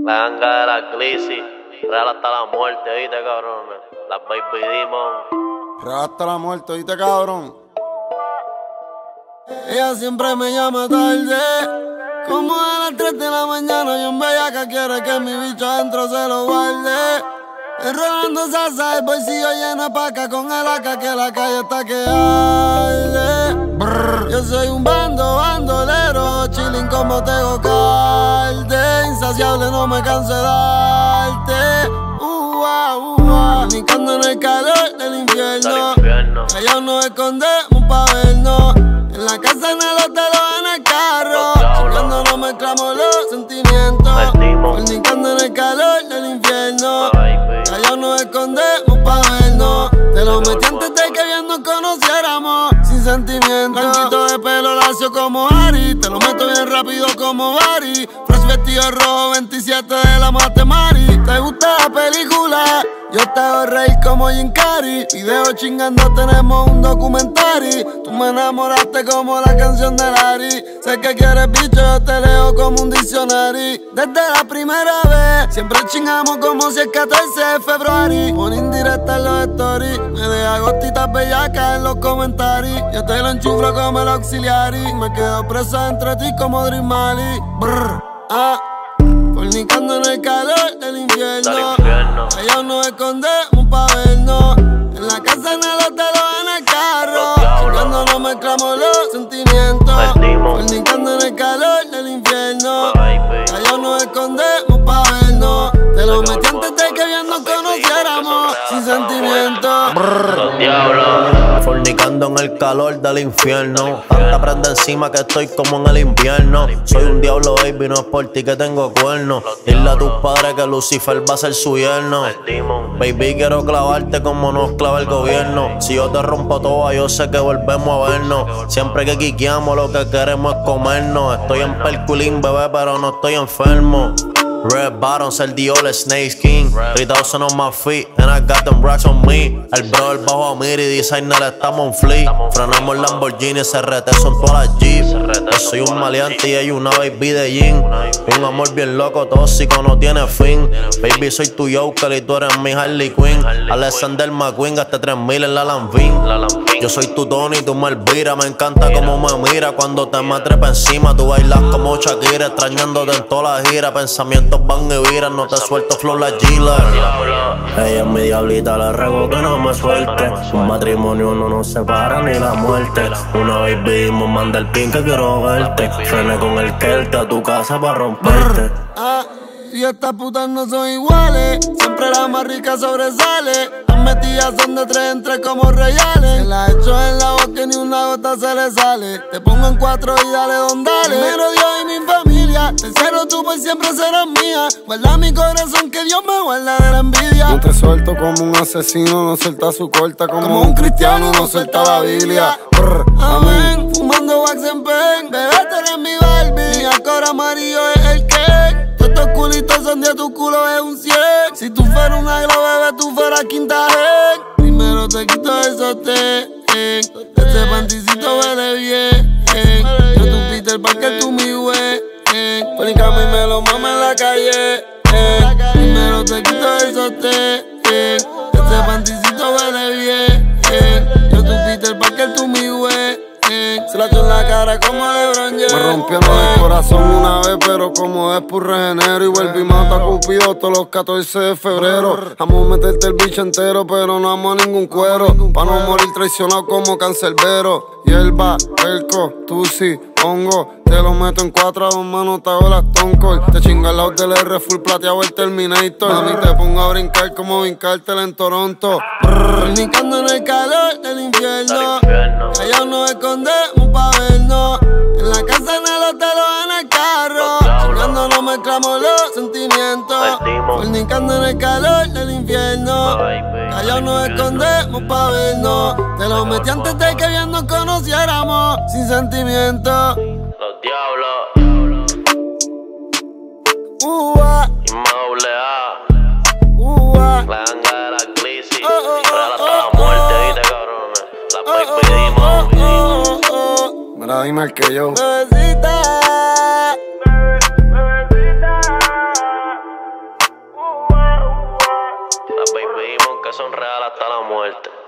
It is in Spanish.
La ganga de la Glizzy, real hasta la muerte, ¿oíste, cabrón? Las Baby Demon. Real hasta la muerte, ¿oíste, cabrón? Ella siempre me llama tarde, como a las 3 de la mañana. Yo en bellaca quiere que mi bicho adentro se lo guarde. Enrolando salsa, el bolsillo lleno de paca con el AK que la calle está que arde. Yo soy un bandolero, chilling como Tego Calde. Insaciable, no me canso de darte. Fornicando en el calor del infierno. Allá nos escondemos pa' vernos. En la casa, en el hotel o en el carro. Chingando no mezclamos los sentimientos. Fornicando en el calor del infierno. Allá nos escondemos pa' vernos. Te lo metí antes de que bien nos conociéramos. Sin sentimiento. Blanquito de pelo lacio como Ari. Te lo meto bien rápido como Bari. Fresh vestido rojo 27 de la Matemari. ¿Te gusta la película? Yo te hago reír como Jim Carrey. Video chingando, tenemos un documentary. Tú me enamoraste como la canción de Larry. Sé que quieres bicho, yo te leo como un diccionario. Desde la primera vez, siempre chingamos como si es 14 de febrero. Pon indirecta en los stories. Me deja gotitas bellacas en los comentarios. Yo te lo enchuflo como el auxiliary. Me quedo preso entre ti como Dream Mali. Fornicando en el calor del infierno. Allá nos escondemos pa' vernos. En la casa, en el hotel o en el carro. Chingando no mezclamos los sentimientos. Fornicando en el calor del infierno. Allá nos escondemos pa' vernos. Te lo metí antes de que bien nos conociéramos. Sin sentimiento. Los diablos. Fornicando en el calor del infierno. Tanta prenda encima que estoy como en el invierno. Soy un diablo, baby, no es por ti que tengo cuernos. Dile a tus padres que Lucifer va a ser su yerno. Baby, quiero clavarte como nos clava el gobierno. Si yo te rompo toda, yo sé que volvemos a vernos. Siempre que quiqueamos, lo que queremos es comernos. Estoy en perculín, bebé, pero no estoy enfermo. Red bottoms, el Dior, Snake Skin 3,000 on my feet, and I got them racks on me. El brother bajo a Miri, designer, estamos en fleet. Frenamos Lamborghini, CRT son todas las Jeep. Yo soy un maleante y ella una baby de jean. Un amor bien loco, tóxico, no tiene fin. Baby, soy tu Joker y tú eres mi Harley Quinn. Alexander McQueen, gasté 3,000 en la Lanvin. Yo soy tu Tony, tú me Elvira. Me encanta como me mira cuando te me trepa encima. Tú bailas como Shakira, extrañándote en toda la gira. Pensamientos van y viran, no te suelto flow la Gila. Ella es mi diablita, le ruego que no me suelte. Un matrimonio no nos separa ni la muerte. Una vez vimos, manda el pin que quiero verte. Frené con el Kelte a tu casa pa' romperte. Y estas putas no son iguales. Siempre la más rica sobresale. Las metidas son de 3 en 3 como reales. Se la echo en la boca y ni una gota se le sale. Te pongo en 4 y dale don dale. Primero Dios y mi familia. Tercero tú por siempre serás mía. Guarda mi corazón que Dios me guarda de la envidia. No te suelto como un asesino, no suelta su corta. Como un cristiano, no suelta la Biblia. Amén. Fumando wax en pen. Bebé, tú eres mi Barbie. Mi acor amarillo es el cake. Estos culitos son de tu culo, es un 100. Si tú fueras una glow, bebé, tú fueras quinta gen. Primero te quito el sostén. Este panticito huele bien. Yo tu Peter Parker, tú mi güey. Polícame y me lo mama en la calle. Primero te quito el sostén. Este panticito huele bien. Yo tu Peter Parker, tú mi güey. Se la echo en la cara como LeBron James. Me rompieron el corazón una vez, pero como después regenero. Y vuelvo y mato a Cupido todos los 14 de febrero. Vamos a meterte el bicho entero, pero no amo ningún cuero. Pa' no morir traicionado como cancerbero. Hierba, perco, tusi, hongo. Te lo meto en 4 a 2 manos, te hago las toncol. Te chingo al lado del R full plateado el Terminator. A mí te pongo a brincar como brincártela en Toronto. Fornicando en el calor del infierno. Allá nos escondemos pa' vernos. En la casa, en el hotel o en el carro. Chingando no mezclamos los sentimientos. Fornicando en el calor del infierno. Allá nos escondemos pa' vernos. Te lo metí antes de que bien nos conociéramos. Sin sentimiento. Los diablos. Y más doble A. La ganga de la Glizzy. Real hasta la muerte, ¿viste, cabrón? La Baby Demon. Mira, dime el que yo. Bebecita. Las baby demon que son reales hasta la muerte.